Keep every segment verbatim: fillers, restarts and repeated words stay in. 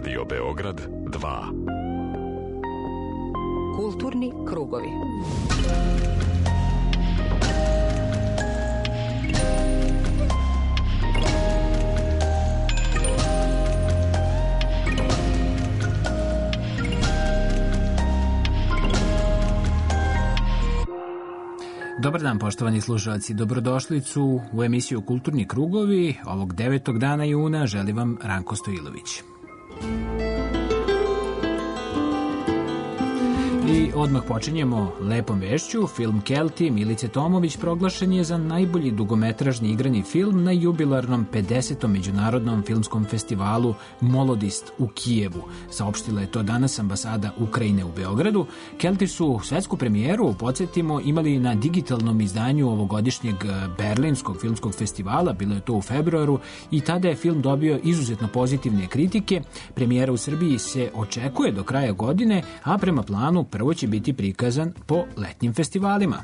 Radio Beograd dva. Kulturni krugovi. Dobar dan, poštovani slušalci. Dobrodošlicu u emisiju Kulturni krugovi. Ovog devetog dana juna želi vam Ranko Stojilović. I odmah počinjemo lepom vešću. Film Kelti Milice Tomović proglašen je za najbolji dugometražni igrani film na jubilarnom pedesetom međunarodnom filmskom festivalu Molodist u Kijevu. Saopštila je to danas ambasada Ukrajine u Beogradu. Kelti su svetsku premijeru, podsjetimo, imali na digitalnom izdanju ovogodišnjeg Berlinskog filmskog festivala, bilo je to u februaru, i tada je film dobio izuzetno pozitivne kritike. Premijera u Srbiji se očekuje do kraja godine, a prema planu prvo će biti prikazan po letnjim festivalima.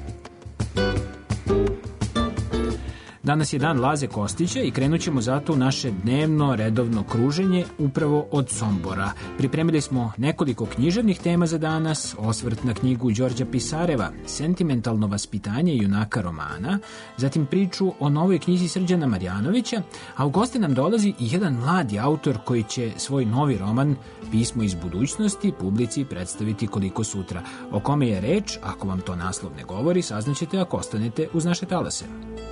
Danas je dan Laze Kostića i krenut ćemo zato u naše dnevno redovno kruženje upravo od Sombora. Pripremili smo nekoliko književnih tema za danas, osvrt na knjigu Đorđa Pisareva, Sentimentalno vaspitanje junaka romana, zatim priču o novoj knjizi Srđana Marjanovića, a u goste nam dolazi i jedan mladi autor koji će svoj novi roman Pismo iz budućnosti publici predstaviti koliko sutra. O kome je reč, ako vam to naslov ne govori, saznaćete ako ostanete uz naše talase.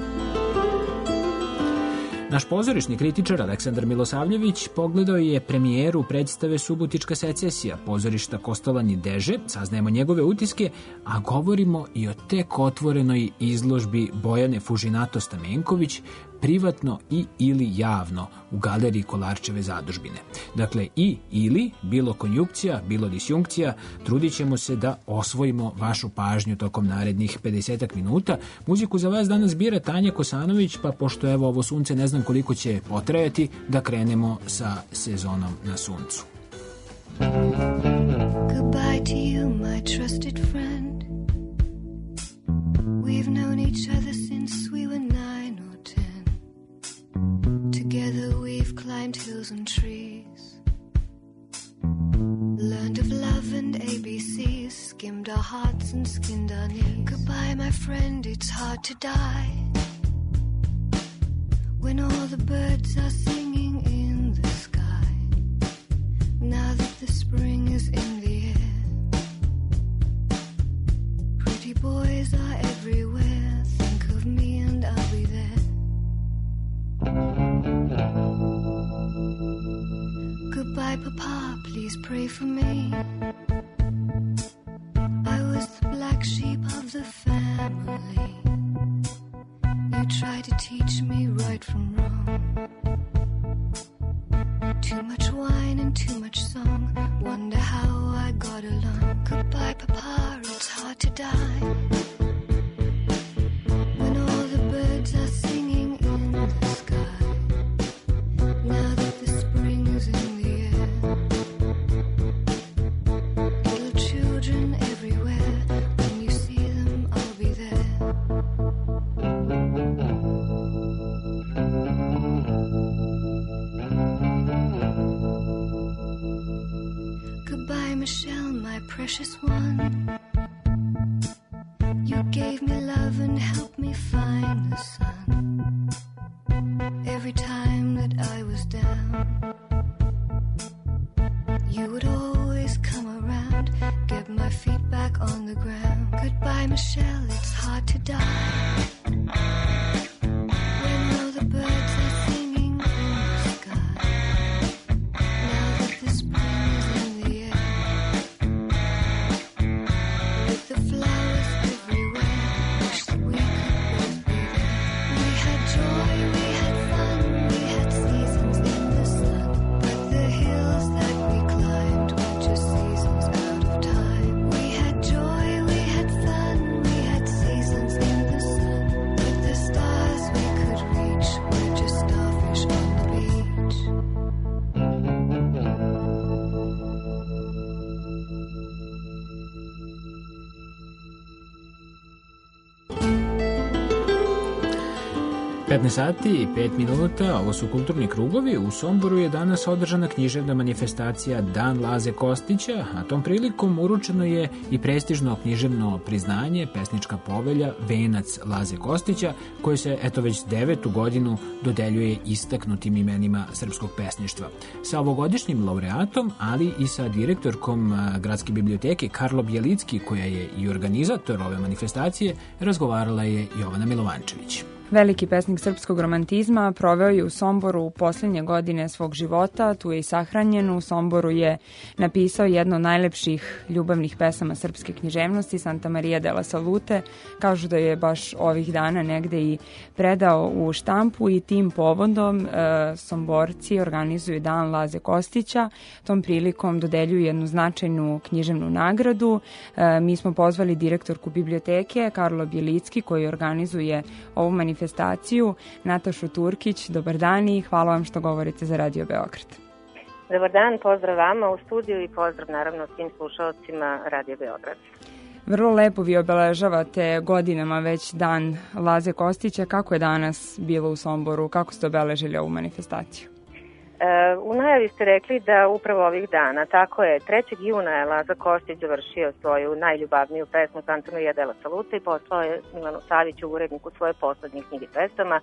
Naš pozorišni kritičar Aleksandar Milosavljević pogledao je premijeru predstave Subotička secesija pozorišta Kostolanji Deže, saznajemo njegove utiske, a govorimo i o tek otvorenoj izložbi Bojane Fužinato Stamenković, privatno i ili javno u galeriji Kolarčeve zadužbine. Dakle, i ili, bilo konjukcija, bilo disjunkcija, trudit ćemo se da osvojimo vašu pažnju tokom narednih pedesetak minuta. Muziku za vas danas bira Tanja Kosanović, pa pošto evo ovo sunce ne znam koliko će potrajati, da krenemo sa sezonom na suncu. Goodbye to you, my trusted friend. We've known each other since we were nine or ten. Together we've climbed hills and trees, learned of love and A B Cs, skimmed our hearts and skinned our knees. Goodbye, my friend, it's hard to die when all the birds are singing in the sky. Now that the spring is in the air, pretty boys are everywhere. Think of me and I'll be there. Goodbye, Papa, please pray for me. I was the black sheep of the family. You tried to teach me right from wrong. Too much wine and too much song. Wonder how I got along. Goodbye, Papa, it's hard to die when all the birds are singing in the sky. Now that the spring is in the air, little children everywhere. When you see them, I'll be there. Goodbye, Michelle, my precious one. You gave me love and helped me find the sun. Every time that I was down, you would always come around, get my feet back on the ground. Goodbye, Michelle, it's hard to die when all the birds are singing in the sky. Now that the spring is in the air, with the flowers everywhere, wish that we could both be there. We had joy, we had fun, we had seasons in the sun, but the hills that we climbed were just seasons out of time. We had joy, we had fun, we had seasons in the sun, but the petnaest sati i pet minuta, ovo su Kulturni krugovi. U Somboru je danas održana književna manifestacija Dan Laze Kostića, a tom prilikom uručeno je i prestižno književno priznanje, pesnička povelja Venac Laze Kostića, koje se eto već devetu godinu dodeljuje istaknutim imenima srpskog pesništva. Sa ovogodišnjim laureatom, ali i sa direktorkom Gradske biblioteke Karlo Bjelicki, koja je i organizator ove manifestacije, razgovarala je Jovana Milovančević. Veliki pesnik srpskog romantizma proveo je u Somboru u posljednje godine svog života, tu je i sahranjen. U Somboru je napisao jedno od najlepših ljubavnih pesama srpske književnosti, Santa Maria della Salute. Kažu da je baš ovih dana negde i predao u štampu i tim povodom e, Somborci organizuju Dan Laze Kostića. Tom prilikom dodeljuju jednu značajnu književnu nagradu. E, mi smo pozvali direktorku biblioteke Karlo Bjelicki, koji organizuje ovu manifestaciju, manifestaciju, Natašu Turkić. Dobar dan i hvala vam što govorite za Radio Beograd. Dobar dan, pozdrav vama u studiju i pozdrav naravno svim slušalcima Radio Beograd. Vrlo lepo vi obeležavate godinama već Dan Laze Kostića. Kako je danas bilo u Somboru? Kako ste obeležili ovu manifestaciju? E, u najavi ste rekli da upravo ovih dana, tako je, trećeg juna je Laza Kostić završio svoju najljubavniju pesmu Santa Maria della Salute i poslao je Milanu Saviću, uredniku, svoje poslednje knjige pesama,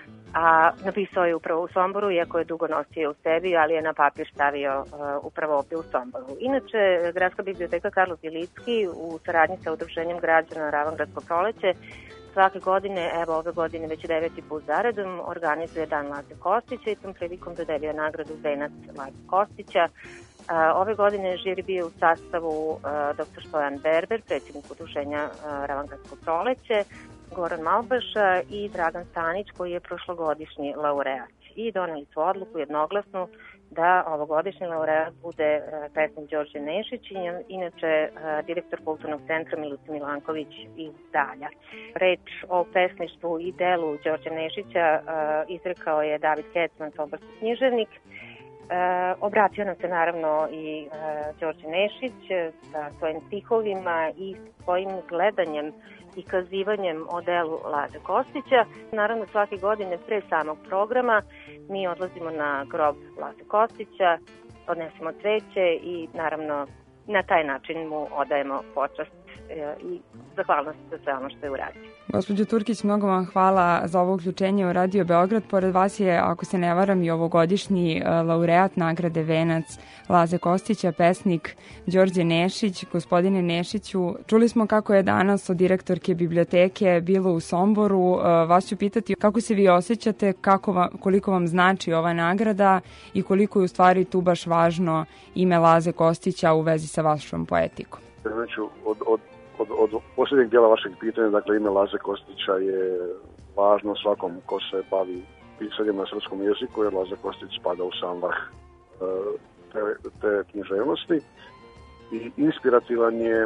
a napisao je upravo u Somboru, iako je dugo nosio u sebi, ali je na papir stavio uh, upravo ovdje u Somboru. Inače, Gradska biblioteka Karlo Bjelicki u saradnji sa Udruženjem građana Ravangradsko proleće svake godine, evo ove godine već deveti put zaredom, organizuje Dan Laze Kostića i tom prilikom dodeljuje nagradu Venac Laze Kostića. Ove godine žiri bio u sastavu dr Stojan Berber, predsjednik Udruženja Ravangradsko proleće, Goran Malbaša i Dragan Stanić, koji je prošlogodišnji laureat. I doneli su odluku jednoglasnu da ovogodišnji laureat bude pesnik Đorđe Nešić, inače direktor Kulturnog centra Milutin Milanković iz Dalja. Reč o pesništvu i delu Đorđe Nešića izrekao je David Kecman, somborski književnik. Obratio nam se naravno i Đorđe Nešić sa svojim stihovima i svojim gledanjem i kazivanjem o delu Laze Kostića. Naravno, svake godine pre samog programa mi odlazimo na grob Laze Kostića, odnesemo cveće i naravno na taj način mu odajemo počast i zahvalnost za sve ono što je uradio. Gospođo Turkić, mnogo vam hvala za ovo uključenje u Radio Beograd. Pored vas je, ako se ne varam, i ovogodišnji laureat nagrade Venac Laze Kostića, pesnik Đorđe Nešić. Gospodine Nešiću, čuli smo kako je danas od direktorke biblioteke bilo u Somboru. Vas ću pitati kako se vi osjećate, kako vam, koliko vam znači ova nagrada i koliko je u stvari tu baš važno ime Laze Kostića u vezi sa vašom poetikom. Znači, od, od Od, od posljednjeg dijela vašeg pitanja, dakle ime Laze Kostića je važno svakom ko se bavi pisanjem na srpskom jeziku, jer Laza Kostić spada u sam vrh te, te književnosti i inspirativan je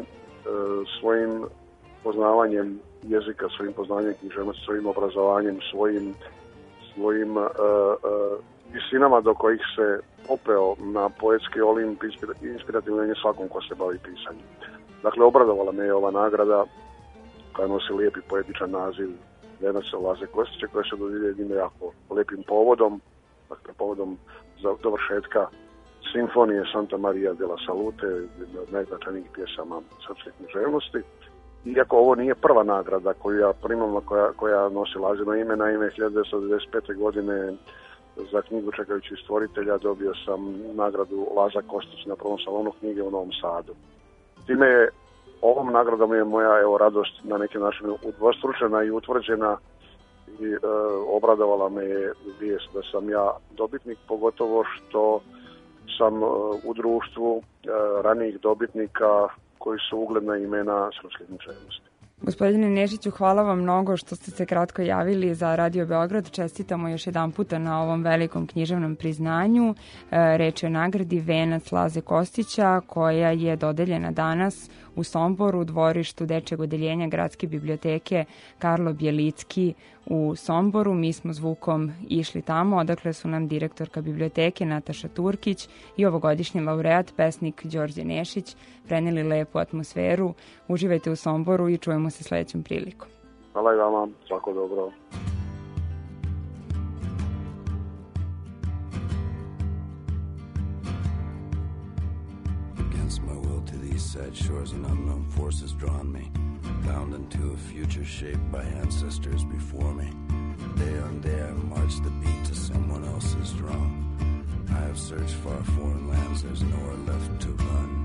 svojim poznavanjem jezika, svojim poznavanjem književnosti, svojim obrazovanjem, svojim, svojim uh, uh, visinama do kojih se popeo na poetski olimp, inspirativan je svakom ko se bavi pisanjem. Dakle, obradovala me je ova nagrada koja nosi lijepi poetičan naziv Venac Laze Kostića, koja se dodjeljuje jednim jako lijepim povodom, dakle povodom za dovršetka simfonije Santa Maria della Salute, jedna od najznačajnijih pjesama srpske književnosti. Iako ovo nije prva nagrada koju ja primam, koja, koja nosi Lazino ime, naime hiljadu devetsto devedeset pete. godine za knjigu Čekajući stvoritelja dobio sam nagradu Laza Kostić na prvom salonu knjige u Novom Sadu. Time je, ovom nagradom je moja evo, radost na neki način udvostručena i utvrđena i e, obradovala me je vijest da sam ja dobitnik, pogotovo što sam e, u društvu e, ranijih dobitnika koji su ugledna imena srpske književnosti. Gospodine Nešiću, hvala vam mnogo što ste se kratko javili za Radio Beograd. Čestitamo još jedan puta na ovom velikom književnom priznanju. Reč je o nagradi Venac Laze Kostića, koja je dodeljena danas u Somboru u dvorištu Dečjeg odeljenja Gradske biblioteke Karlo Bjelicki u Somboru. Mi smo zvukom išli tamo, odakle su nam direktorka biblioteke Nataša Turkić i ovogodišnji laureat, pesnik Đorđe Nešić, preneli lepu atmosferu. Uživajte u Somboru i čujemo se sledećom prilikom. Hvala i vama, svako dobro. sad shores and unknown forces drawn me, bound into a future shaped by ancestors before me. Day on day I march the beat to someone else's drum. I have searched far foreign lands, there's nowhere left to run.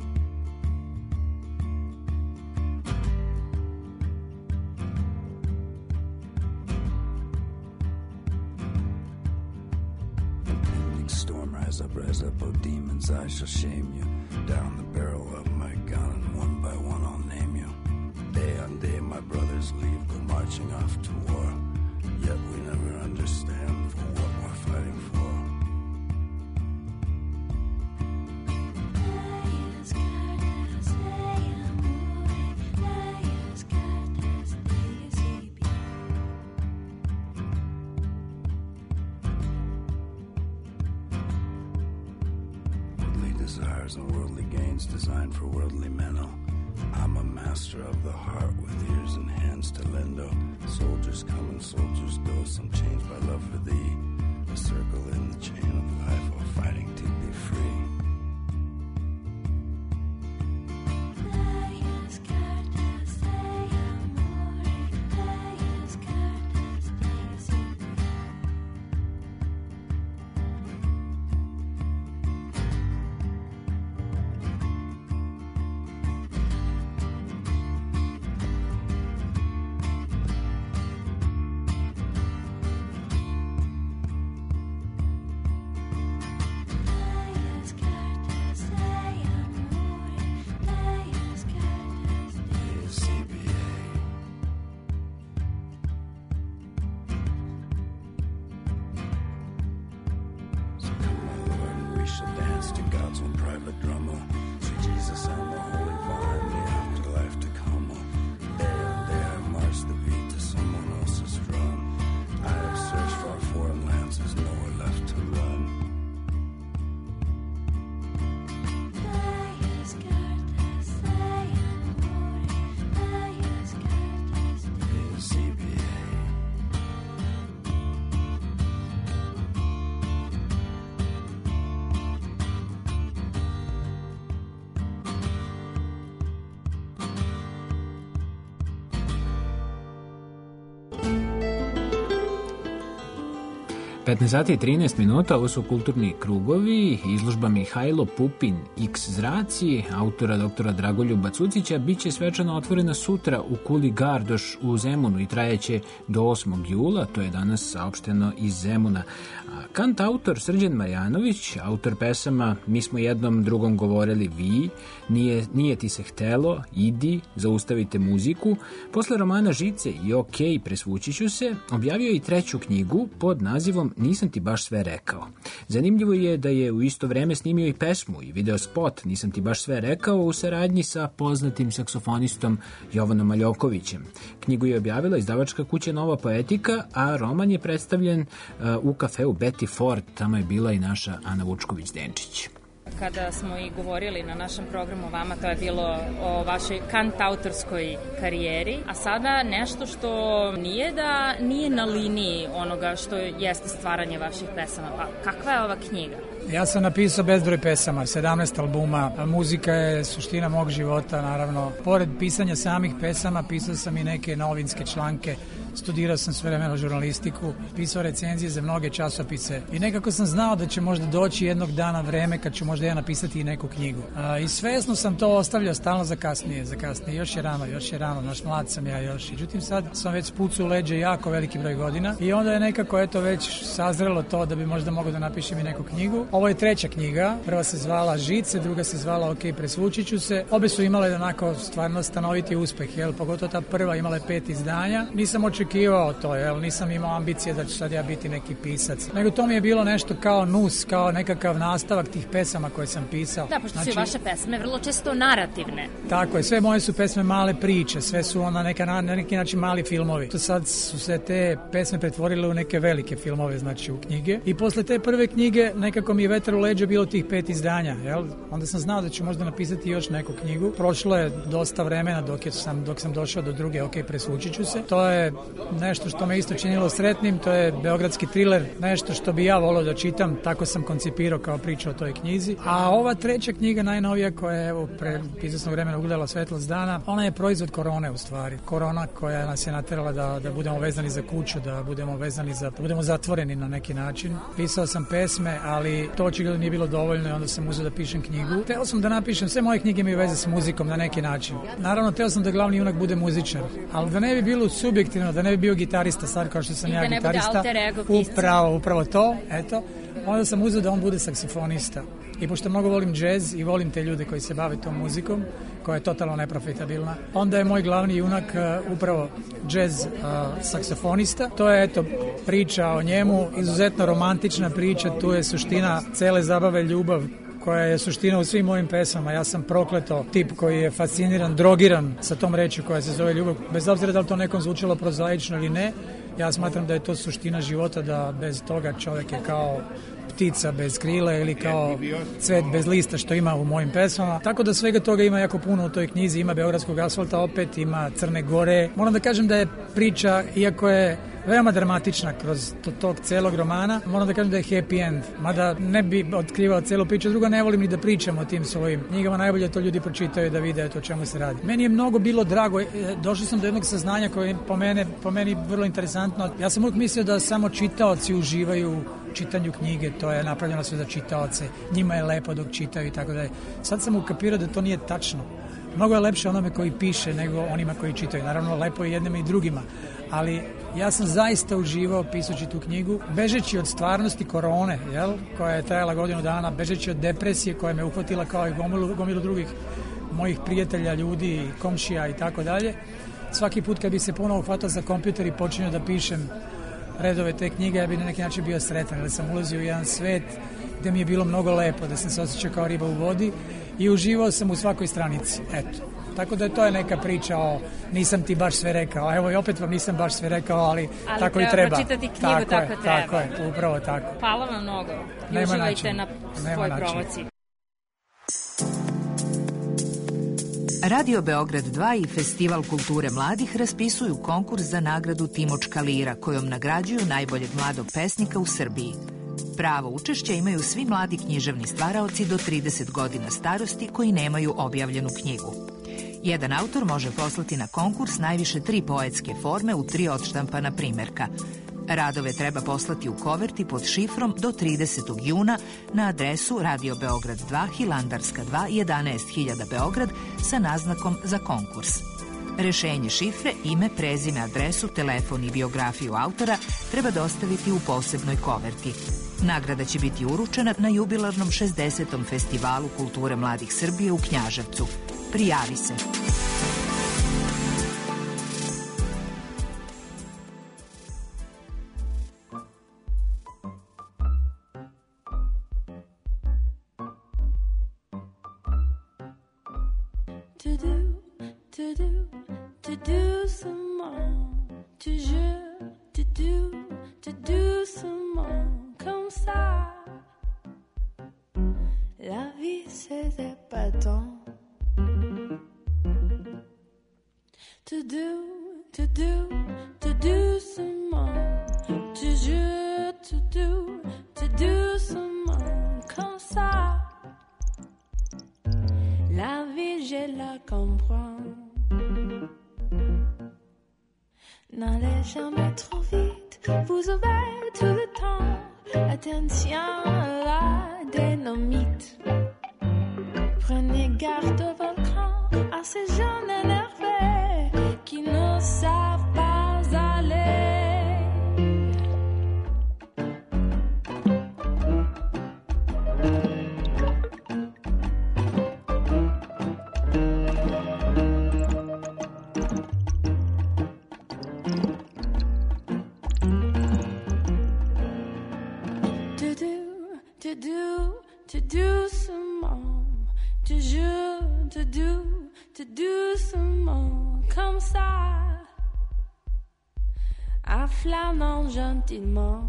Storm, rise up, rise up, oh demons, I shall shame you. Down the barrel of my gun, and one by one I'll name you. Day on day my brothers leave, go marching off to war. Yet we never understand for what we're fighting for. Desires and worldly gains designed for worldly menno. I'm a master of the heart with ears and hands to lendo. Soldiers come and soldiers go, some changed by love for thee. A circle in the chain of life while fighting to be free. petnaest sati i trinaest minuta, ovo su kulturni krugovi, izložba Mihajlo Pupin X zraci, autora doktora Dragoljuba Cucića, bit će svečano otvorena sutra u Kuli Gardoš u Zemunu i trajeće do osmog jula, to je danas saopšteno iz Zemuna. Kant autor Srđan Marjanović, autor pesama Mi smo jednom drugom govorili vi, Nije, nije ti se htelo, Idi, Zaustavite muziku, posle romana Žice i OK, presvući ću se, objavio je i treću knjigu pod nazivom Nisam ti baš sve rekao. Zanimljivo je da je u isto vreme snimio i pesmu i video spot Nisam ti baš sve rekao u saradnji sa poznatim saksofonistom Jovanom Maljokovićem. Knjigu je objavila izdavačka kuća Nova Poetika, a roman je predstavljen uh, u kafeu Betty Ford, tamo je bila i naša Ana Vučković-Denčić. Kada smo i govorili na našem programu vama, to je bilo o vašoj kantautorskoj karijeri, a sada nešto što nije da nije na liniji onoga što jeste stvaranje vaših pesama. Pa kakva je ova knjiga? Ja sam napisao bezbroj pesama, sedamnaest albuma. Muzika je suština mog života, naravno. Pored pisanja samih pesama, pisao sam i neke novinske članke. Studirao sam sve vremeno žurnalistiku, pisao recenzije za mnoge časopise i nekako sam znao da će možda doći jednog dana vreme kad ću možda ja napisati i neku knjigu. A, I svesno sam to ostavljao stalno za kasnije, za kasnije. Još je rano, još je rano, naš mlad sam ja još. Međutim, sad sam već spucao u leđe jako veliki broj godina i onda je nekako eto već sazrelo to da bi možda mogao da napišem i neku knjigu. Ovo je treća knjiga, prva se zvala Žice, druga se zvala OK, presvući ću se. Obe su imale onako stvarno stanoviti uspeh, jel? Pogotovo ta prva imala je pet izdanja. Nisam očekivao to, jel? Nisam imao ambicije da ću sad ja biti neki pisac. Nego to mi je bilo nešto kao nus, kao nekakav nastavak tih pesama koje sam pisao. Da, pošto znači, su vaše pesme vrlo često narativne. Tako je, sve moje su pesme male priče, sve su ona neka, na neki način mali filmovi. To sad su se te pesme pretvorile u neke velike filmove, znači u knjige. I posle te prve knjige nekako mi je vetar u leđa bilo tih pet izdanja, jel? Onda sam znao da ću možda napisati još neku knjigu. Prošlo je dosta vremena dok, je sam, dok sam došao do druge OK, presvući ću se. To je nešto što me isto činilo sretnim, to je beogradski triler, nešto što bi ja volio da čitam, tako sam koncipirao kao priču o toj knjizi. A ova treća knjiga, najnovija, koja je evo pre izvesnog vremena ugledala svetlost dana, ona je proizvod korone u stvari. Korona koja nas je naterala da, da budemo vezani za kuću, da budemo vezani za, da budemo zatvoreni na neki način. Pisao sam pesme, ali to očigledno nije bilo dovoljno i onda sam uzeo da pišem knjigu. Teo sam da napišem, sve moje knjige imaju veze s muzikom na neki način. Naravno, teo sam da glavni junak bude muzičar, ali da ne bi bilo subjektivno, da ne bi bio gitarista, sad kao što sam I ja da gitarista. Upravo, upravo to, eto. Onda sam uzeo da on bude saksofonista. I pošto mnogo volim džez i volim te ljude koji se bave tom muzikom, koja je totalno neprofitabilna, onda je moj glavni junak uh, upravo džez uh, saksofonista. To je, eto, priča o njemu, izuzetno romantična priča, tu je suština cele zabave, ljubav, koja je suština u svim mojim pesmama. Ja sam prokleto tip koji je fasciniran, drogiran sa tom rečju koja se zove ljubav. Bez obzira da li to nekom zvučilo prozaično ili ne, ja smatram da je to suština života, da bez toga čovjek je kao ptica bez krila ili kao cvet bez lista što ima u mojim pesmama. Tako da svega toga ima jako puno u toj knjizi. Ima beogradskog asfalta opet, ima Crne Gore. Moram da kažem da je priča, iako je veoma dramatična kroz to, tog celog romana, moram da kažem da je happy end. Mada ne bi otkrivao celu priču. Drugo, ne volim ni da pričam o tim svojim knjigama. Najbolje to ljudi pročitaju da vide to o čemu se radi. Meni je mnogo bilo drago. Došao sam do jednog saznanja koje je po, mene, po meni vrlo interesantno. Ja sam uvijek mislio da samo čitaoci uživaju čitanju knjige, to je napravljeno sve za čitaoce, njima je lepo dok čitaju i tako dalje. Sad sam ukapirao da to nije tačno. Mnogo je lepše onome koji piše nego onima koji čitaju. Naravno, lepo je jednima i drugima, ali ja sam zaista uživao pisajući tu knjigu, bežeći od stvarnosti korone, jel, koja je trajala godinu dana, bežeći od depresije koja me uhvatila kao i gomilu, gomilu drugih mojih prijatelja, ljudi, komšija i tako dalje. Svaki put kad bi se ponovo hvatao za kompjuter i počinio da pišem redove te knjige, ja bi na neki način bio sretan, jer sam ulazio u jedan svet gde mi je bilo mnogo lepo, da sam se osjećao kao riba u vodi i uživao sam u svakoj stranici. Eto. Tako da to je neka priča o nisam ti baš sve rekao. Evo i opet vam nisam baš sve rekao, ali, ali tako i treba. Ali treba pročitati knjigu, tako, tako je, treba. Tako je, upravo tako. Hvala vam mnogo. I Nema uživajte način. na Nema svoj način. promociji. Radio Beograd dva i Festival kulture mladih raspisuju konkurs za nagradu Timočka lira, kojom nagrađuju najboljeg mladog pesnika u Srbiji. Pravo učešća imaju svi mladi književni stvaraoci do trideset godina starosti koji nemaju objavljenu knjigu. Jedan autor može poslati na konkurs najviše tri poetske forme u tri odštampana primerka. Radove treba poslati u koverti pod šifrom do tridesetog juna na adresu Radio Beograd dva, Hilandarska dva, jedanaest hiljada Beograd sa naznakom za konkurs. Rešenje šifre, ime, prezime, adresu, telefon i biografiju autora treba dostaviti u posebnoj koverti. Nagrada će biti uručena na jubilarnom šezdesetom Festivalu kulture mladih Srbije u Knjaževcu. Prijavi se! To do, to do, to do some more. Toujours, to do, to do some more. Comme ça. La vie c'est épatant. To do, to do, to do some more. Toujours, to do, to do some more. Comme ça. La vie, je la comprends. N'allez jamais trop vite, vous avez tout le temps. Attention à la dynamite. Prenez garde au volcan, à ces gens énervés qui ne savent pas aller. To do, to do, to do some more. Toujours, to do, to do some more. Comme ça, afflamant gentiment.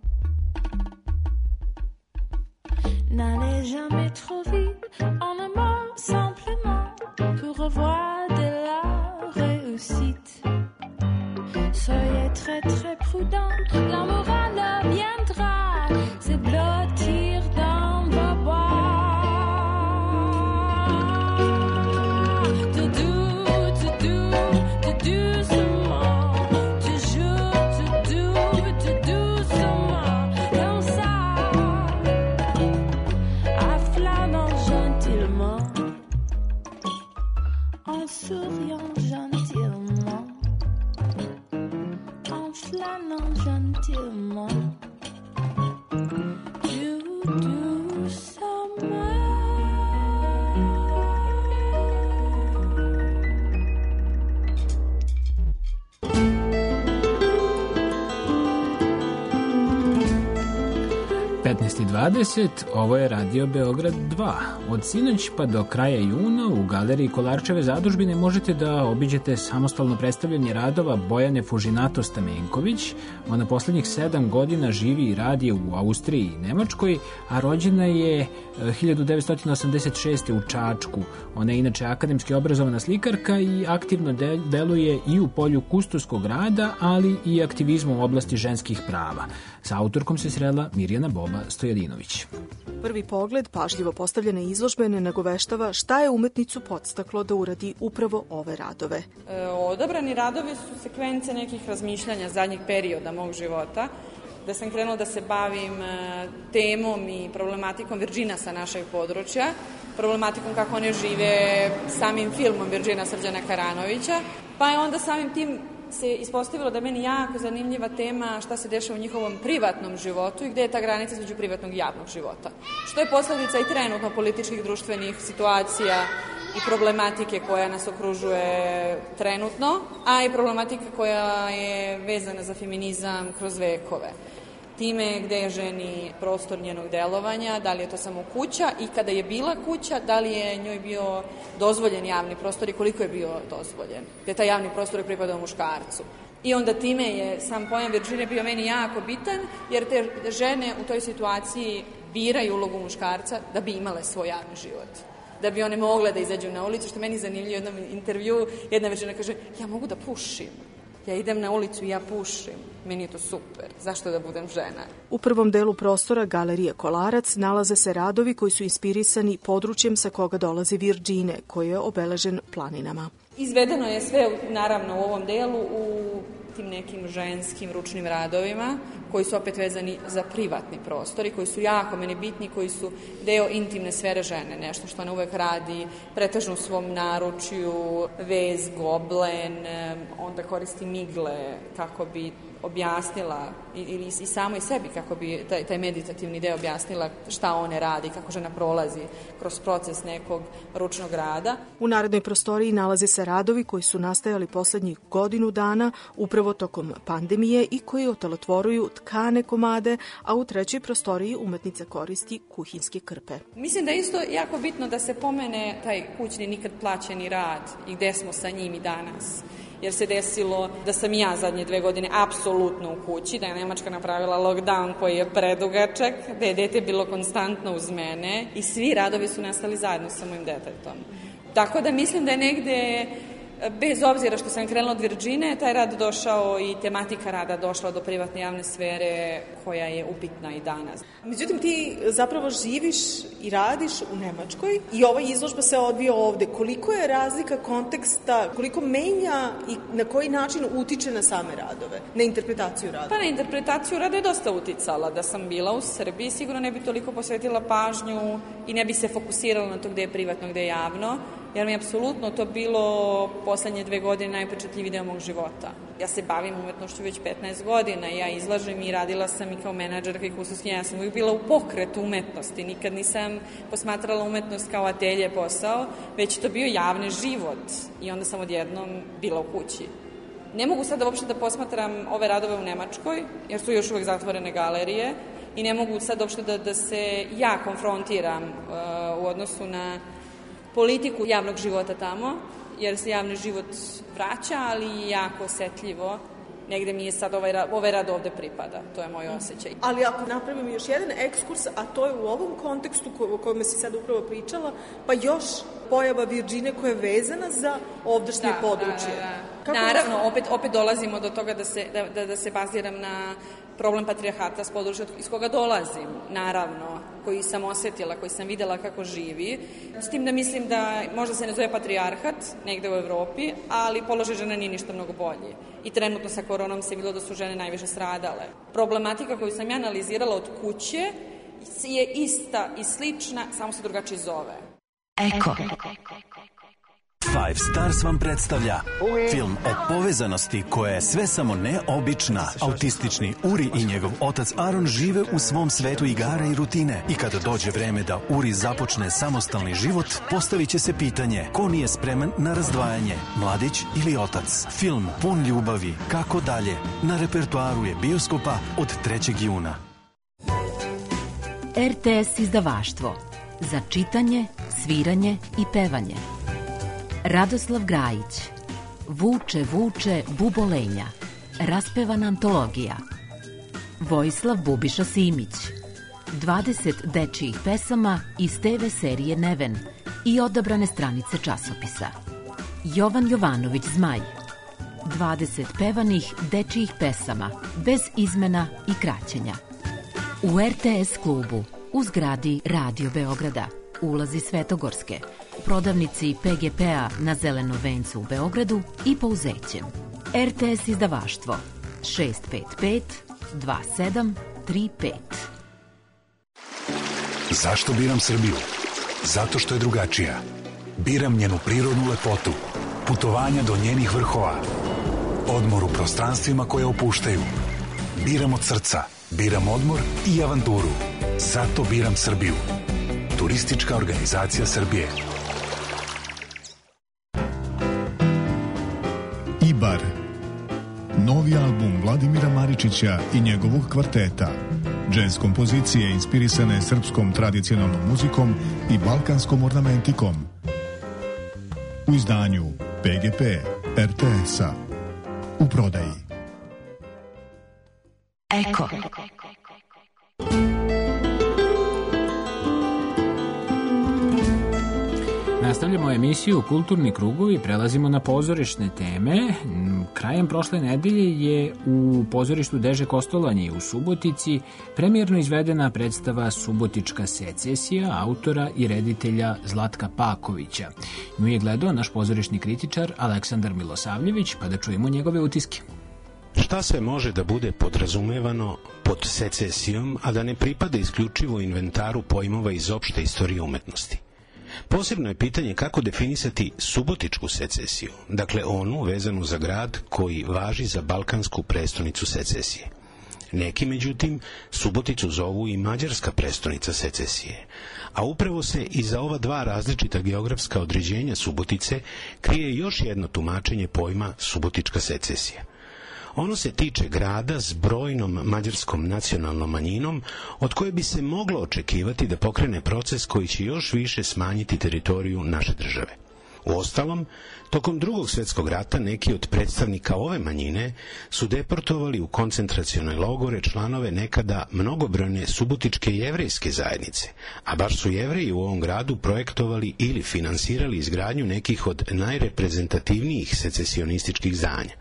N'allez jamais trop vite, en un mot simplement, pour revoir de la réussite. Soyez très très prudente, la morale viendra se blottir dans vos bois. Tout doux, tout doux, tout doucement, toujours tout doux, tout doucement, comme ça, afflamant gentiment, en souriant gentiment, en flânant gentiment, tout doucement. petnaest i dvadeset, ovo je Radio Beograd dva. Od sinoć pa do kraja juna u galeriji Kolarčeve zadužbine možete da obiđete samostalno predstavljanje radova Bojane Fužinato Stamenković. Ona poslednjih sedam godina živi i radi u Austriji i Nemačkoj, a rođena je hiljadu devetsto osamdeset šeste. u Čačku. Ona je inače akademski obrazovana slikarka i aktivno de- deluje i u polju kustoskog rada, ali i aktivizmu u oblasti ženskih prava. Sa autorkom se srela Mirjana Boba Stojadinović. Prvi pogled pažljivo postavljene izložbe ne nagoveštava šta je umetnicu podstaklo da uradi upravo ove radove. E, odabrani radovi su sekvence nekih razmišljanja zadnjeg perioda mog života, da sam krenula da se bavim e, temom i problematikom Virđina sa našeg područja, problematikom kako one žive samim filmom Virđina Srđana Karanovića, pa je onda samim tim se ispostavilo da je meni jako zanimljiva tema šta se dešava u njihovom privatnom životu i gde je ta granica između privatnog i javnog života. Što je posledica i trenutno političkih društvenih situacija i problematike koja nas okružuje trenutno, a i problematike koja je vezana za feminizam kroz vekove. Time gde je ženi prostor njenog delovanja, da li je to samo kuća i kada je bila kuća, da li je njoj bio dozvoljen javni prostor i koliko je bio dozvoljen. Gde taj javni prostor je pripadao muškarcu. I onda time je sam pojam Virđine bio meni jako bitan, jer te žene u toj situaciji biraju ulogu muškarca da bi imale svoj javni život. Da bi one mogle da izađu na ulicu, što meni zanimljivo u jednom intervju, jedna žena kaže, ja mogu da pušim. Ja idem na ulicu i ja pušim. Meni je to super. Zašto da budem žena? U prvom delu prostora Galerije Kolarac nalaze se radovi koji su inspirisani područjem sa koga dolazi Virđine, koji je obeležen planinama. Izvedeno je sve, naravno, u ovom delu u tim nekim ženskim ručnim radovima, koji su opet vezani za privatni prostor i koji su jako meni bitni, koji su deo intimne sfere žene, nešto što ona uvek radi, pretežno u svom naručju, vez, goblen, onda koristi migle kako bi objasnila ili i samo i sebi kako bi taj, taj meditativni deo objasnila šta one radi, kako žena prolazi kroz proces nekog ručnog rada. U narednoj prostoriji nalaze se radovi koji su nastajali poslednjih godinu dana upravo tokom pandemije i koji otelotvoruju tkane komade, a u trećoj prostoriji umetnica koristi kuhinjske krpe. Mislim da je isto jako bitno da se pomene taj kućni nikad plaćeni rad i gde smo sa njim i danas. Jer se desilo da sam ja zadnje dve godine apsolutno u kući, da je Nemačka napravila lockdown koji je predugačak, da je dete bilo konstantno uz mene i svi radovi su nastali zajedno sa mojim detetom. Tako da mislim da je negde, bez obzira što sam krenula od Virđine, taj rad došao i tematika rada došla do privatne javne sfere koja je upitna i danas. Međutim, ti zapravo živiš i radiš u Nemačkoj i ova izložba se odvija ovde. Koliko je razlika konteksta, koliko menja i na koji način utiče na same radove, na interpretaciju rada? Pa na interpretaciju rada je dosta uticala. Da sam bila u Srbiji, sigurno ne bi toliko posvetila pažnju i ne bi se fokusirala na to gde je privatno, gde je javno, jer mi je apsolutno to bilo poslednje dve godine najpečatljiviji deo mog života. Ja se bavim umetnošću već petnaest godina, ja izlažem i radila sam i kao menadžerka i kustoskinja. Ja sam uvijek bila u pokretu umetnosti, nikad nisam posmatrala umetnost kao atelje posao, već to bio javni život i onda sam odjednom bila u kući. Ne mogu sada uopšte da posmatram ove radove u Nemačkoj, jer su još uvijek zatvorene galerije i ne mogu sad uopšte da, da se ja konfrontiram uh, u odnosu na politiku javnog života tamo, jer se javni život vraća, ali jako osetljivo. Negde mi je sad ovaj, ovaj rad ovde pripada. To je moj osjećaj. Ali ako napravimo još jedan ekskurs, a to je u ovom kontekstu o kojem si sad upravo pričala, pa još pojava Virđine koja je vezana za ovdašnje da, područje. Da, da, da. Kako Naravno, opet, opet dolazimo do toga da se, da, da, da se baziram na problem patrijarhata s područja iz koga dolazim, naravno, koji sam osetila, koji sam videla kako živi. S tim da mislim da možda se ne zove patrijarhat negde u Evropi, ali položaj žena nije ništa mnogo bolji. I trenutno sa koronom se videlo da su žene najviše stradale. Problematika koju sam ja analizirala od kuće je ista i slična, samo se drugačije zove. Eko. Five Stars vam predstavlja film o povezanosti koja je sve samo neobična. Autistični Uri i njegov otac Aron žive u svom svetu igara i rutine. I kada dođe vreme da Uri započne samostalni život, postavit će se pitanje ko nije spreman na razdvajanje, mladić ili otac. Film pun ljubavi, kako dalje, na repertoaru je bioskopa od trećeg juna. R T S izdavaštvo za čitanje, sviranje i pevanje. Radoslav Grajić, Vuče, vuče, bubolenja, raspevana antologija. Vojislav Bubiša Simić, dvadeset dečijih pesama iz te ve serije Neven i odabrane stranice časopisa. Jovan Jovanović Zmaj, dvadeset pevanih dečijih pesama, bez izmena i kraćenja. U R T S klubu, u zgradi Radio Beograda, ulazi Svetogorske, prodavnici P G P-a na Zelenom vencu u Beogradu i Pouzećem. R T S izdavaštvo šest pet pet dva sedam tri pet. Zašto biram Srbiju? Zato što je drugačija. Biram njenu prirodnu lepotu, putovanja do njenih vrhova, odmor u prostranstvima koje opuštaju. Biram od srca, biram odmor i avanturu. Zato biram Srbiju. Turistička organizacija Srbije. Ibar. Novi album Vladimira Maričića i njegovog kvarteta. Džez kompozicije inspirisane srpskom tradicionalnom muzikom i balkanskom ornamentikom. U izdanju P G P R T S-a. U prodaji. Eko. Nastavljamo emisiju Kulturni krugovi, prelazimo na pozorišne teme. Krajem prošle nedelje je u pozorištu Deže Kostolanji u Subotici premijerno izvedena predstava Subotička secesija autora i reditelja Zlatka Pakovića. Nju je gledao naš pozorišni kritičar Aleksandar Milosavljević, pa da čujemo njegove utiske. Šta sve može da bude podrazumevano pod secesijom, a da ne pripada isključivo inventaru pojmova iz opšte istorije umetnosti? Posebno je pitanje kako definisati subotičku secesiju, dakle onu vezanu za grad koji važi za balkansku prestonicu secesije. Neki, međutim, Suboticu zovu i mađarska prestonica secesije, a upravo se iza ova dva različita geografska određenja Subotice krije još jedno tumačenje pojma subotička secesija. Ono se tiče grada s brojnom mađarskom nacionalnom manjinom, od koje bi se moglo očekivati da pokrene proces koji će još više smanjiti teritoriju naše države. Uostalom, tokom Drugog svjetskog rata neki od predstavnika ove manjine su deportovali u koncentracione logore članove nekada mnogobrojne subotičke jevrejske zajednice, a baš su Jevreji u ovom gradu projektovali ili finansirali izgradnju nekih od najreprezentativnijih secesionističkih zdanja.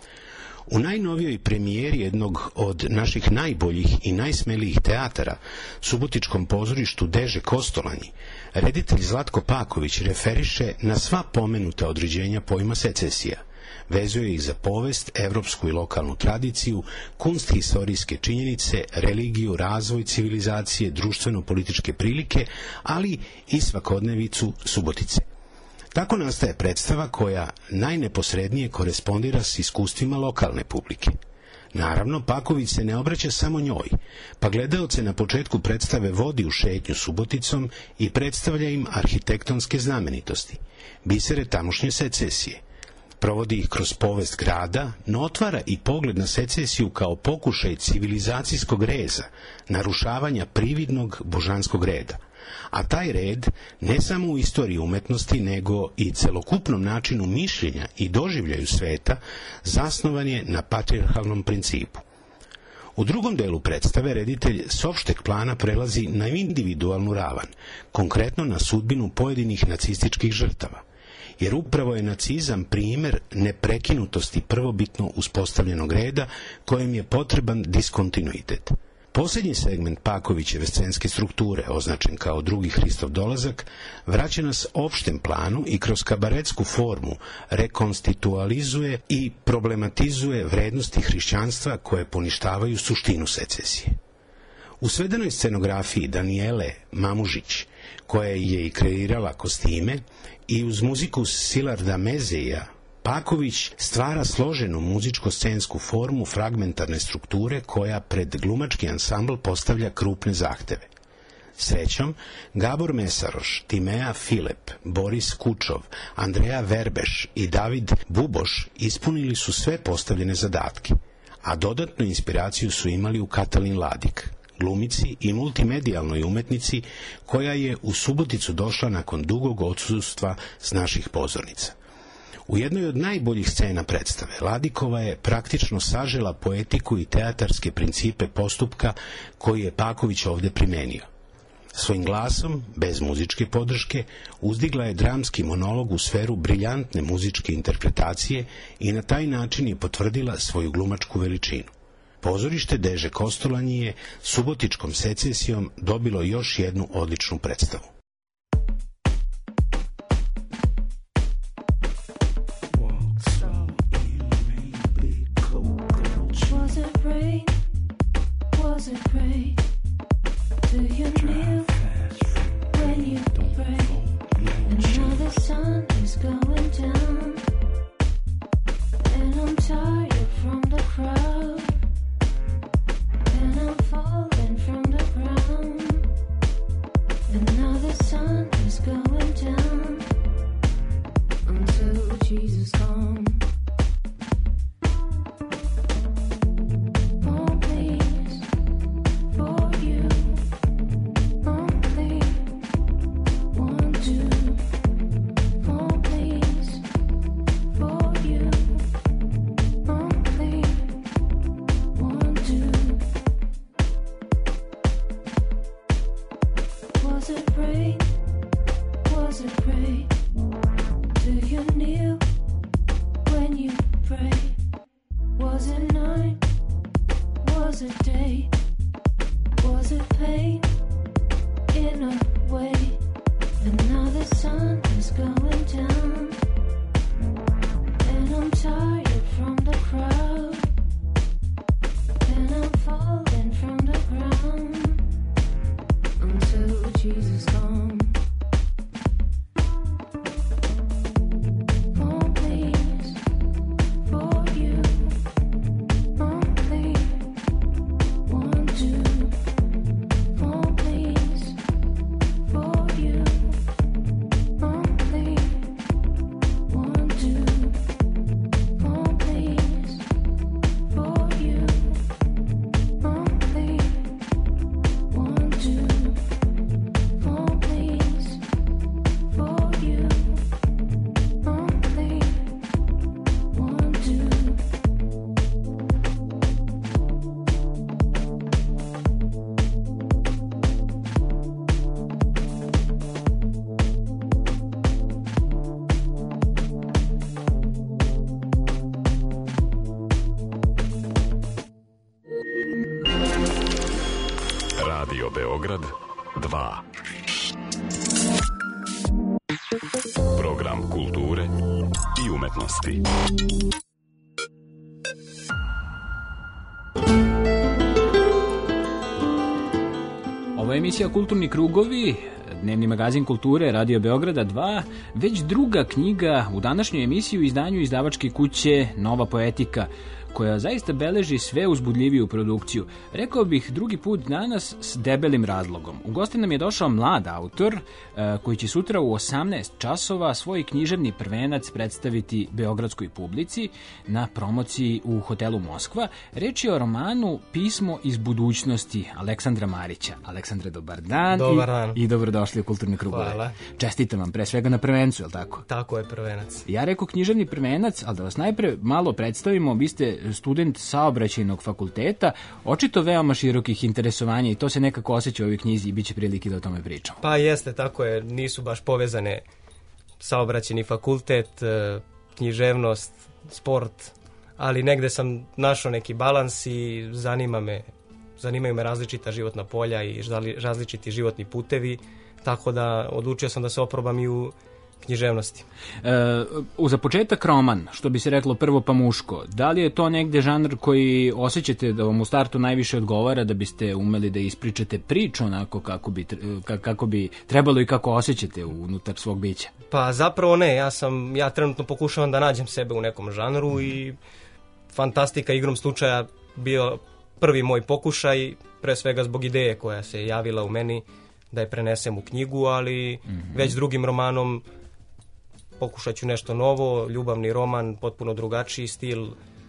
U najnovijoj premijeri jednog od naših najboljih i najsmelijih teatara, subotičkom pozorištu Deže Kostolanji, reditelj Zlatko Paković referiše na sva pomenuta određenja pojma secesija, vezuje ih za povest, evropsku i lokalnu tradiciju, kunsthistorijske činjenice, religiju, razvoj civilizacije, društveno-političke prilike, ali i svakodnevicu Subotice. Tako nastaje predstava koja najneposrednije korespondira s iskustvima lokalne publike. Naravno, Paković se ne obraća samo njoj, pa gledaoce na početku predstave vodi u šetnju Suboticom i predstavlja im arhitektonske znamenitosti, bisere tamošnje secesije. Provodi ih kroz povest grada, no otvara i pogled na secesiju kao pokušaj civilizacijskog reza, narušavanja prividnog božanskog reda. A taj red, ne samo u istoriji umetnosti, nego i celokupnom načinu mišljenja i doživljaju sveta, zasnovan je na patrijarhalnom principu. U drugom delu predstave reditelj s opšteg plana prelazi na individualnu ravan, konkretno na sudbinu pojedinih nacističkih žrtava. jer upravo je nacizam primer neprekinutosti prvobitno uspostavljenog reda kojem je potreban diskontinuitet. Posljednji segment Pakovićeve scenske strukture, označen kao drugi Hristov dolazak, vraća nas opštem planu i kroz kabaretsku formu rekonstitualizuje i problematizuje vrednosti hrišćanstva koje poništavaju suštinu secesije. U svedenoj scenografiji Danijele Mamužić, koja je i kreirala kostime, i uz muziku Silarda Mezeja, Paković stvara složenu muzičko-scensku formu fragmentarne strukture koja pred glumački ansambl postavlja krupne zahteve. Srećom, Gabor Mesaroš, Timea Filep, Boris Kučov, Andreja Verbeš i David Buboš ispunili su sve postavljene zadatke, a dodatnu inspiraciju su imali u Katalin Ladik, glumici i multimedijalnoj umetnici koja je u Suboticu došla nakon dugog odsustva s naših pozornica. U jednoj od najboljih scena predstave Ladikova je praktično sažela poetiku i teatarske principe postupka koji je Paković ovde primenio. Svojim glasom, bez muzičke podrške, uzdigla je dramski monolog u sferu briljantne muzičke interpretacije i na taj način je potvrdila svoju glumačku veličinu. Pozorište Deže Kostolanji je subotičkom secesijom dobilo još jednu odličnu predstavu. Was it great? Do you kneel when you pray? And now the sun is going down, and I'm tired from the crowd, and I'm falling from the ground, and now the sun is going down until Jesus comes. Radio Beograd dva. Program kulture i umetnosti. Ovo je emisija Kulturni krugovi, dnevni magazin kulture Radio Beograda dva, već druga knjiga u današnjoj emisiji u izdanju izdavačke kuće Nova poetika, koja zaista beleži sve uzbudljiviju produkciju. Rekao bih drugi put danas s debelim razlogom. U goste nam je došao mlad autor koji će sutra u osamnaest časova svoj književni prvenac predstaviti beogradskoj publici na promociji u hotelu Moskva. Reč je o romanu Pismo iz budućnosti Aleksandra Marića. Aleksandre, dobar dan. Dobar dan. I, i dobrodošli u Kulturni krugove. Hvala. Čestitam vam pre svega na prvencu, je li tako? Tako je, prvenac. Ja rekao književni prvenac, ali da vas najpre malo predstavimo, vi ste student saobraćajnog fakulteta, očito veoma širokih interesovanja i to se nekako osjeća u ovoj knjizi i bit će prilike da o tome pričamo. Pa jeste, tako je, nisu baš povezane saobraćajni fakultet, e, književnost, sport, ali negde sam našao neki balans i zanima me, zanimaju me različita životna polja i različiti životni putevi, tako da odlučio sam da se oprobam i u književnosti. E, za početak roman, što bi se reklo prvo pa muško, da li je to negde žanr koji osjećate da vam u startu najviše odgovara, da biste umeli da ispričate priču onako kako bi, kako bi trebalo i kako osjećate unutar svog bića? Pa zapravo ne, ja sam, ja trenutno pokušavam da nađem sebe u nekom žanru i fantastika igrom slučaja bio prvi moj pokušaj, pre svega zbog ideje koja se javila u meni da je prenesem u knjigu, ali mm-hmm. već drugim romanom pokušat ću nešto novo, ljubavni roman, potpuno drugačiji stil,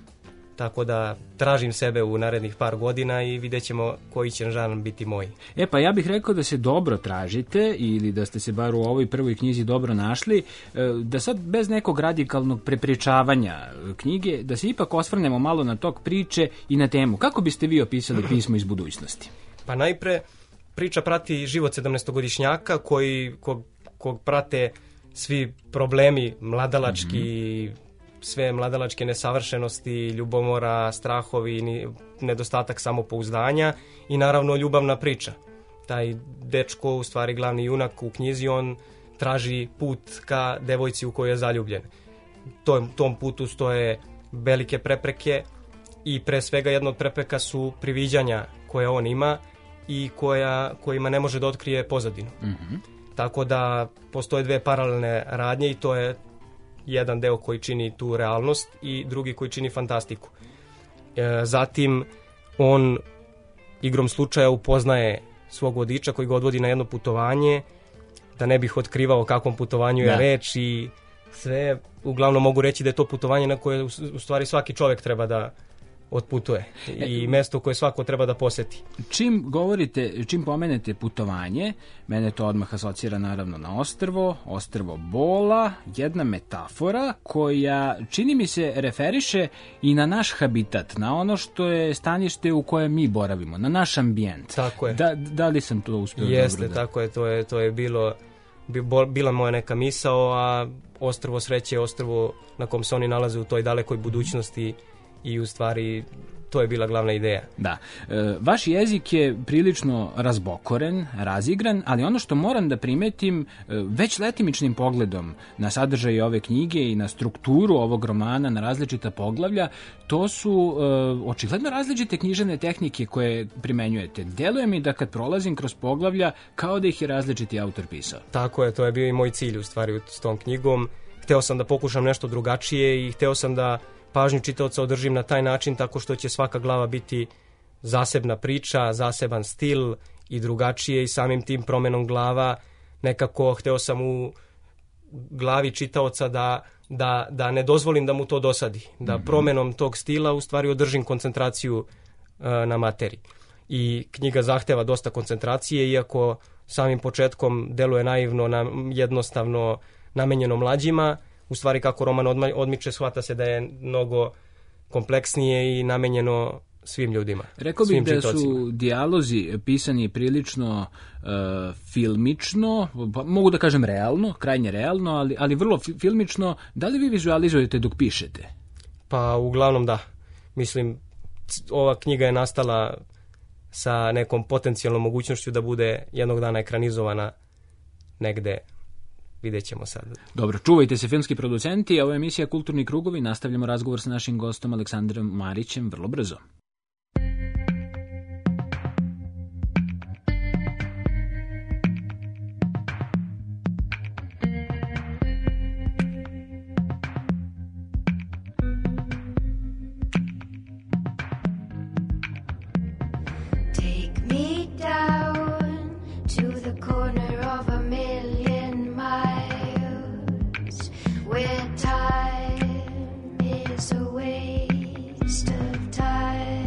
tako da tražim sebe u narednih par godina i vidjet ćemo koji će žanr biti moj. E pa ja bih rekao da se dobro tražite ili da ste se bar u ovoj prvoj knjizi dobro našli, da sad bez nekog radikalnog prepričavanja knjige, da se ipak osvrnemo malo na tok priče i na temu. Kako biste vi opisali pismo iz budućnosti? Pa najpre, priča prati život sedamnaestogodišnjaka koji, kog, kog prate svi problemi mladalački, mm-hmm. sve mladalačke nesavršenosti, ljubomora, strahovi, nedostatak samopouzdanja i naravno ljubavna priča. Taj dečko, u stvari glavni junak u knjizi, on traži put ka devojci u kojoj je zaljubljen. Tom, tom putu stoje velike prepreke i pre svega jedna od prepreka su priviđanja koje on ima i koja, kojima ne može da otkrije pozadinu. Mm-hmm. Tako da postoje dve paralelne radnje i to je jedan deo koji čini tu realnost i drugi koji čini fantastiku. E, zatim on igrom slučaja upoznaje svog vodiča koji ga odvodi na jedno putovanje, da ne bih otkrivao o kakvom putovanju je da. reč i sve, uglavnom mogu reći da je to putovanje na koje u, u stvari svaki čovjek treba da otputuje i mesto koje svako treba da poseti. Čim govorite, čim pomenete putovanje, mene to odmah asocira naravno na ostrvo, ostrvo Bola, jedna metafora koja čini mi se referiše i na naš habitat, na ono što je stanište u kojem mi boravimo, na naš ambijent. Tako je. Da, da li sam to uspio dobro? Jeste, tako je, to je, to je bilo, bila moja neka misao, a ostrvo sreće je ostrvo na kom se oni nalaze u toj dalekoj budućnosti i u stvari to je bila glavna ideja. Da. E, vaš jezik je prilično razbokoren, razigran, ali ono što moram da primetim e, već letimičnim pogledom na sadržaj ove knjige i na strukturu ovog romana, na različita poglavlja, to su e, očigledno različite književne tehnike koje primenjujete. Deluje mi da kad prolazim kroz poglavlja kao da ih je različiti autor pisao. Tako je, to je bio i moj cilj u stvari s tom knjigom. Hteo sam da pokušam nešto drugačije i hteo sam da pažnju čitaoca održim na taj način tako što će svaka glava biti zasebna priča, zaseban stil i drugačije i samim tim promenom glava nekako hteo sam u glavi čitaoca da, da, da ne dozvolim da mu to dosadi, da mm-hmm. promenom tog stila u stvari održim koncentraciju uh, na materiji. I knjiga zahteva dosta koncentracije, iako samim početkom deluje naivno, na, jednostavno namenjeno mlađima, u stvari kako roman odma, odmiče, shvata se da je mnogo kompleksnije i namenjeno svim ljudima. Rekao bih da su dijalozi pisani prilično uh, filmično, pa mogu da kažem realno, krajnje realno, ali, ali vrlo fi, filmično. Da li vi vizualizujete dok pišete? Pa uglavnom da. Mislim, ova knjiga je nastala sa nekom potencijalnom mogućnošću da bude jednog dana ekranizovana negde. Vidjet ćemo sad. Dobro, čuvajte se filmski producenti, a ovo je emisija Kulturni krugovi. Nastavljamo razgovor sa našim gostom Aleksandrom Marićem vrlo brzo. Take me down to the corner of a million miles where time is a waste of time.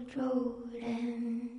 rodent.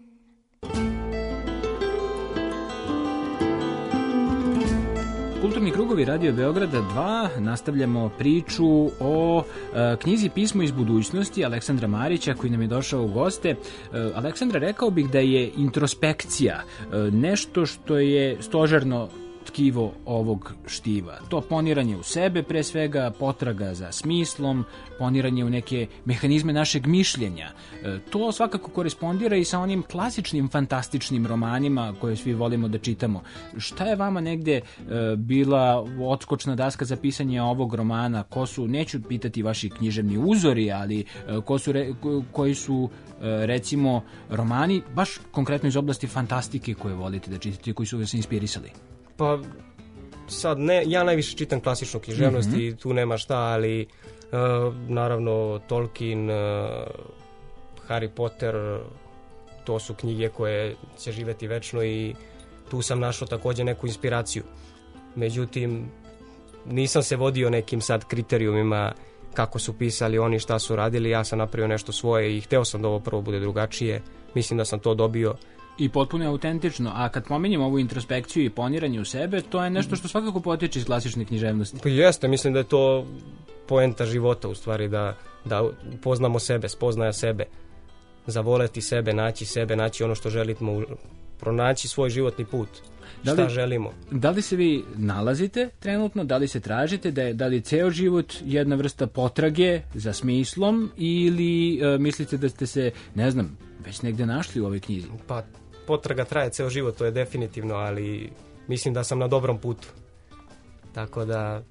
Kulturni krugovi Radio Beograda dva, nastavljamo priču o e, knjizi Pismo iz budućnosti Aleksandra Marića koji nam je došao u goste. E, Aleksandra, rekao bih da je introspekcija e, nešto što je stožerno tkivo ovog štiva. To poniranje u sebe, pre svega, potraga za smislom, poniranje u neke mehanizme našeg mišljenja. E, to svakako korespondira i sa onim klasičnim fantastičnim romanima koje svi volimo da čitamo. Šta je vama negde e, bila odskočna daska za pisanje ovog romana? Ko su, neću pitati vaši književni uzori, ali e, ko su, re, ko, koji su e, recimo romani, baš konkretno iz oblasti fantastike koje volite da čitate i koji su vas inspirisali? Pa sad ne, ja najviše čitam klasičnu književnost mm-hmm. i tu nema šta, ali uh, naravno Tolkien, uh, Harry Potter, to su knjige koje će živeti večno i tu sam našao takođe neku inspiraciju. Međutim, nisam se vodio nekim sad kriterijumima kako su pisali oni, šta su radili, ja sam napravio nešto svoje i hteo sam da ovo prvo bude drugačije, mislim da sam to dobio. I potpuno je autentično, a kad pominjem ovu introspekciju i poniranje u sebe, to je nešto što svakako potiče iz klasične književnosti. Pa jeste, mislim da je to poenta života u stvari, da, da upoznamo sebe, spoznaja sebe, zavoleti sebe, naći sebe, naći ono što želimo, pronaći svoj životni put, da li, šta želimo. Da li se vi nalazite trenutno, da li se tražite, da je, da li je ceo život jedna vrsta potrage za smislom ili e, mislite da ste se, ne znam, već negde našli u ovoj knjizi? Pa potraga traje ceo život, to je definitivno, ali mislim da sam na dobrom putu. Tako da...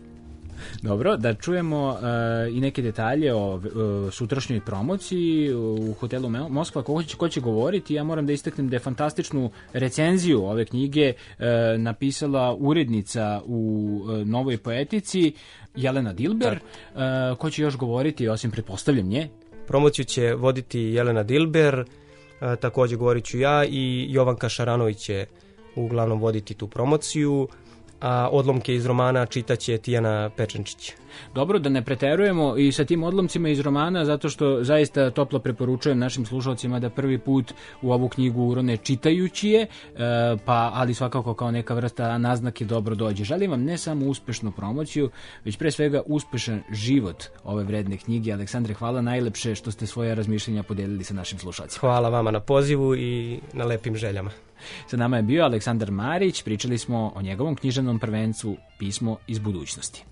Dobro, da čujemo uh, i neke detalje o uh, sutrašnjoj promociji u hotelu Moskva. Ko će, ko će govoriti? Ja moram da istaknem da je fantastičnu recenziju ove knjige uh, napisala urednica u uh, Novoj poetici Jelena Dilber. Uh, ko će još govoriti, osim pretpostavljam nje? Promociju će voditi Jelena Dilber, a, također govorit ću ja i Jovanka Šaranović će uglavnom voditi tu promociju, a odlomke iz romana čitaće Tijana Pečenčić. Dobro, da ne preterujemo i sa tim odlomcima iz romana, zato što zaista toplo preporučujem našim slušalcima da prvi put u ovu knjigu urone čitajući je, pa ali svakako kao neka vrsta naznake dobro dođe. Želim vam ne samo uspešnu promociju, već pre svega uspešan život ove vredne knjige. Aleksandre, hvala najlepše što ste svoje razmišljenja podelili sa našim slušalcima. Hvala vama na pozivu i na lepim željama. Sa nama je bio Aleksandar Marić, pričali smo o njegovom književnom prvencu Pismo iz budućnosti.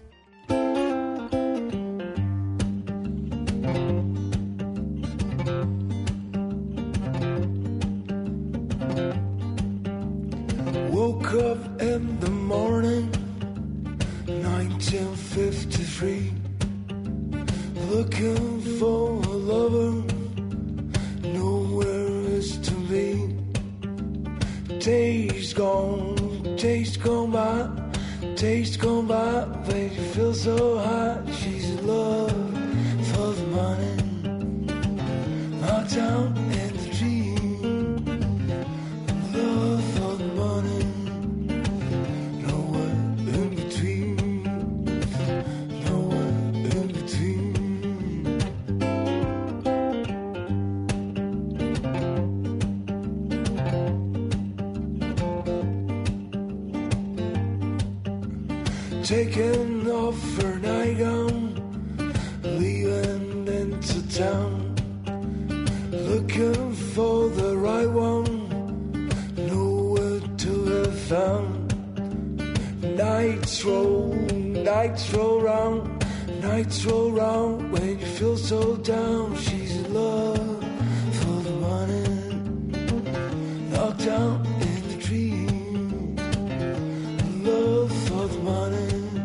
Woke up in the morning, nineteen fifty-three, looking for a lover, nowhere is to be. Days gone, days gone by, days gone by, baby feels so high. She's in love for the money, knocked down in the dream. Love for the money, nowhere in between, nowhere in between. Taking off her nightgown, leaving into town, looking for the right one, nowhere to be found. Nights roll, nights roll round, nights roll round, when you feel so down. She's in love for the money, knocked down in the dream. Love for the money,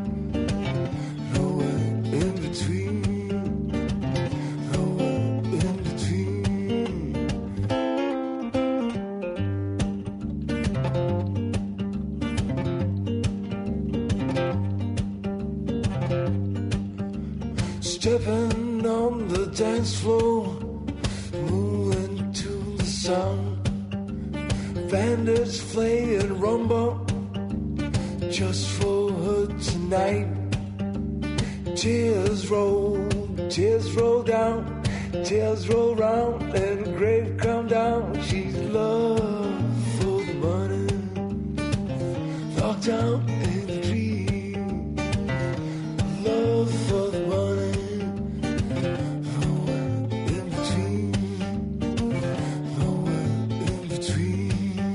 stepping on the dance floor, moving to the sound. Bandits play and rumble just for her tonight. Tears roll, tears roll down, Tails roll round and the grave come down. She's love for the money, locked down in the dream. Love for the money, nowhere in between, nowhere in between.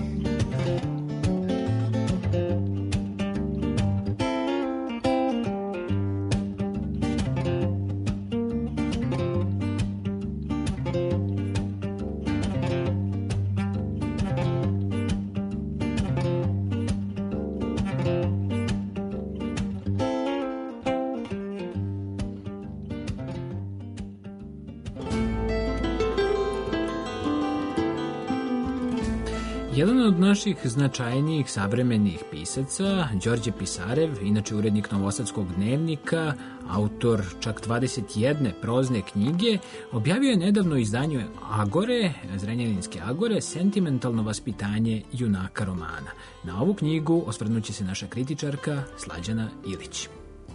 Jedan od naših značajnijih savremenih pisaca, Đorđe Pisarev, inače urednik Novosadskog dnevnika, autor čak dvadeset jedne prozne knjige, objavio je nedavno u izdanju Agore, Zrenjaninske Agore, sentimentalno vaspitanje junaka romana. Na ovu knjigu osvrnuće se naša kritičarka Slađana Ilić.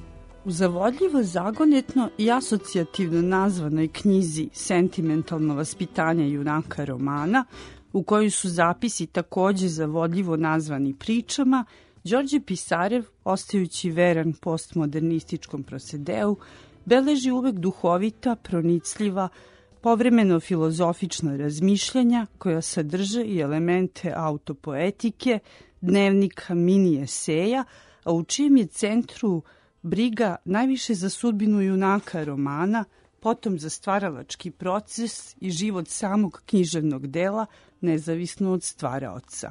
U zavodljivo, zagonetno i asocijativno nazvanoj knjizi Sentimentalno vaspitanje junaka romana, u kojoj su zapisi takođe zavodljivo nazvani pričama, Đorđe Pisarev, ostajući veran postmodernističkom prosedeu, beleži uvek duhovita, pronicljiva, povremeno filozofična razmišljanja koja sadrže i elemente autopoetike, dnevnika, mini eseja, a u čijem je centru briga najviše za sudbinu junaka romana, potom za stvaralački proces i život samog književnog dela, nezavisno od stvaraoca.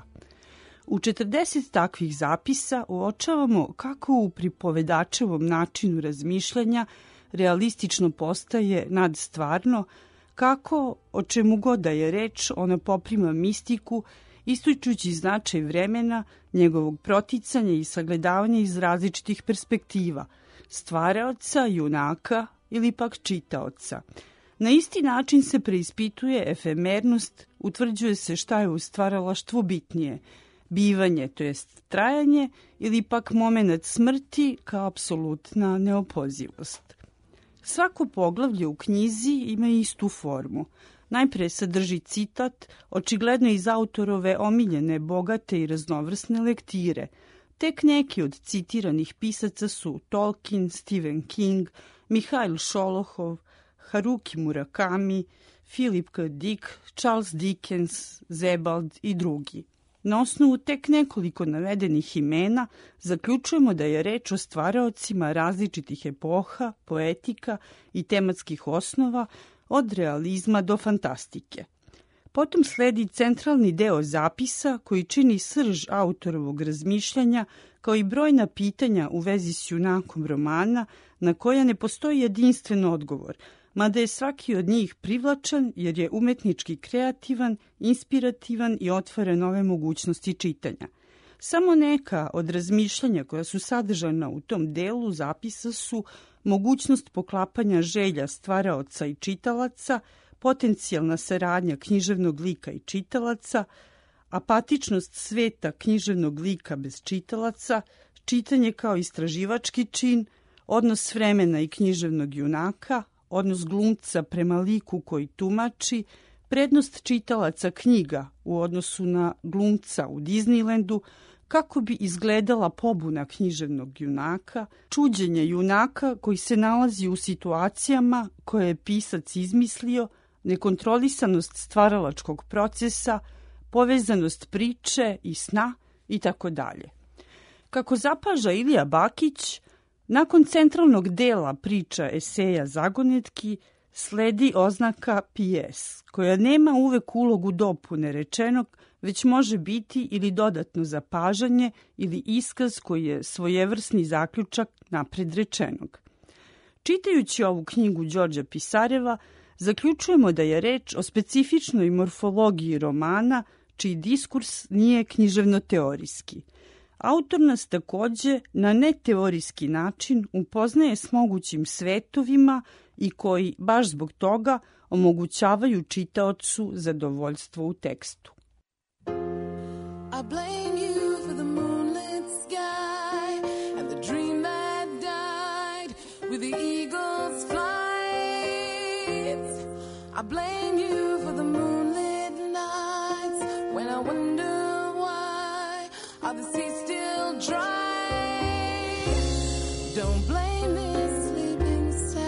U četrdeset takvih zapisa uočavamo kako u pripovedačevom načinu razmišljanja realistično postaje nadstvarno, kako, o čemu god da je reč, ona poprima mistiku, ističući značaj vremena, njegovog proticanja i sagledavanja iz različitih perspektiva, stvaraoca, junaka ili pak čitaoca. Na isti način se preispituje efemernost, utvrđuje se šta je u stvaralaštvu bitnije, bivanje, to jest trajanje, ili pak moment smrti kao apsolutna neopozivost. Svako poglavlje u knjizi ima istu formu. Najpre sadrži citat, očigledno iz autorove omiljene, bogate i raznovrsne lektire. Tek neki od citiranih pisaca su Tolkien, Stephen King, Mihail Šolohov, Haruki Murakami, Philip K. Dick, Charles Dickens, Sebald i drugi. Na osnovu tek nekoliko navedenih imena zaključujemo da je reč o stvaraocima različitih epoha, poetika i tematskih osnova, od realizma do fantastike. Potom sledi centralni deo zapisa koji čini srž autorovog razmišljanja, kao i brojna pitanja u vezi s junakom romana na koja ne postoji jedinstven odgovor, mada je svaki od njih privlačan jer je umetnički kreativan, inspirativan i otvara nove mogućnosti čitanja. Samo neka od razmišljanja koja su sadržana u tom delu zapisa su mogućnost poklapanja želja stvaraoca i čitalaca, potencijalna saradnja književnog lika i čitalaca, apatičnost sveta književnog lika bez čitalaca, čitanje kao istraživački čin, odnos vremena i književnog junaka, odnos glumca prema liku koji tumači, prednost čitalaca knjiga u odnosu na glumca u Disneylandu, kako bi izgledala pobuna književnog junaka, čuđenje junaka koji se nalazi u situacijama koje je pisac izmislio, nekontrolisanost stvaralačkog procesa, povezanost priče i sna i tako dalje. Kako zapaža Ilija Bakić, nakon centralnog dela priča eseja zagonetki sledi oznaka P S, koja nema uvek ulogu dopune rečenog, već može biti ili dodatno zapažanje ili iskaz koji je svojevrsni zaključak napred rečenog. Čitajući ovu knjigu Đorđa Pisareva, zaključujemo da je reč o specifičnoj morfologiji romana, čiji diskurs nije književno-teorijski. Autor nas takođe na neteorijski način upoznaje s mogućim svetovima i koji, baš zbog toga, omogućavaju čitaocu zadovoljstvo u tekstu. I blame you for the moonlit sky and the dream that died with the eagle's flight. I blame you for the moonlit nights when I wonder why are the seas still dry. Don't blame me, sleeping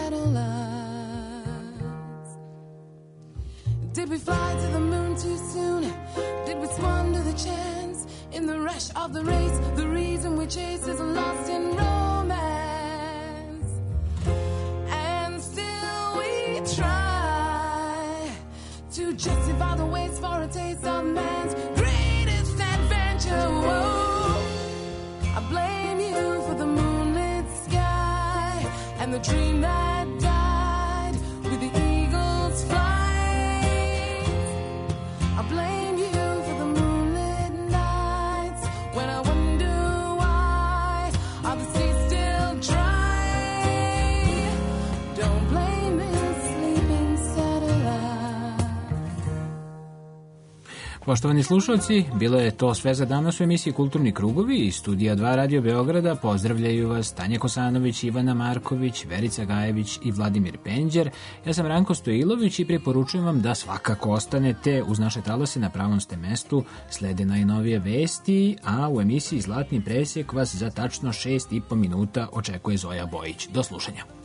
satellites. Did we fly to the moon too soon? Did we squander the chance in the rush of the race? The reason we chase is lost in romance, and still we try to justify the waste for a taste of man's greatest adventure. Whoa. I blame you for the moonlit sky and the dream that died with the eagle's flight. I blame you for the moonlit nights when I wonder why are the seas still dry. Don't blame me, sleeping satellite. Poštovani slušalci, bilo je to sve za danas u emisiji Kulturni krugovi iz studija dva Radio Beograda. Pozdravljaju vas Tanja Kosanović, Ivana Marković, Verica Gajević i Vladimir Penđer. Ja sam Ranko Stojilović i preporučujem vam da svakako ostanete uz naše talase, na pravom ste mestu, slede najnovije vesti, a u emisiji Zlatni presjek vas za tačno šest i po minuta očekuje Zoja Bojić. Do slušanja.